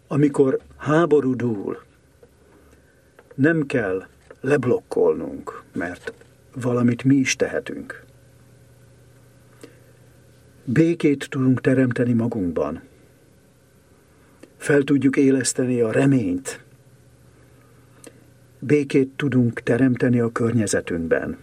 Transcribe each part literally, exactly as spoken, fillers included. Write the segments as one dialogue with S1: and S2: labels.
S1: Amikor háború dúl, nem kell leblokkolnunk, mert valamit mi is tehetünk. Békét tudunk teremteni magunkban. Fel tudjuk éleszteni a reményt. Békét tudunk teremteni a környezetünkben.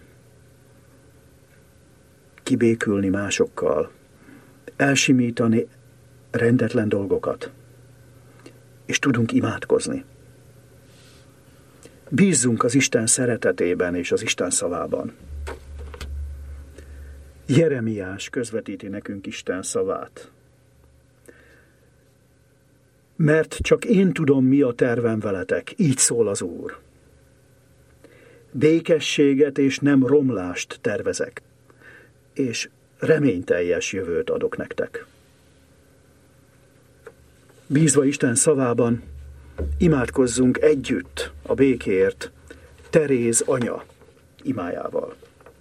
S1: Kibékülni másokkal. Elsimítani rendetlen dolgokat. És tudunk imádkozni. Bízzunk az Isten szeretetében és az Isten szavában. Jeremiás közvetíti nekünk Isten szavát. Mert csak én tudom, mi a tervem veletek, így szól az Úr. Békességet és nem romlást tervezek, és reményteljes jövőt adok nektek. Bízva Isten szavában, imádkozzunk együtt a békéért Teréz anya imájával.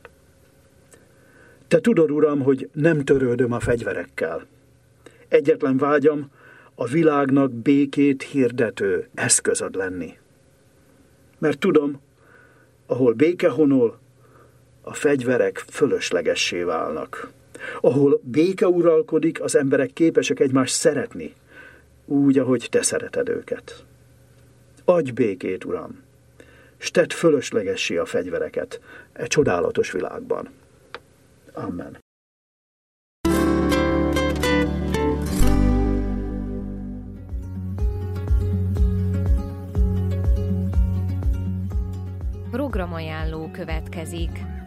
S1: Te tudod, Uram, hogy nem törődöm a fegyverekkel. Egyetlen vágyam a világnak békét hirdető eszközöd lenni. Mert tudom, ahol béke honol, a fegyverek fölöslegessé válnak. Ahol béke uralkodik, az emberek képesek egymást szeretni, úgy, ahogy te szereted őket. Adj békét, Uram, s tedd fölöslegessé a fegyvereket e csodálatos világban. Amen.
S2: Programajánló következik.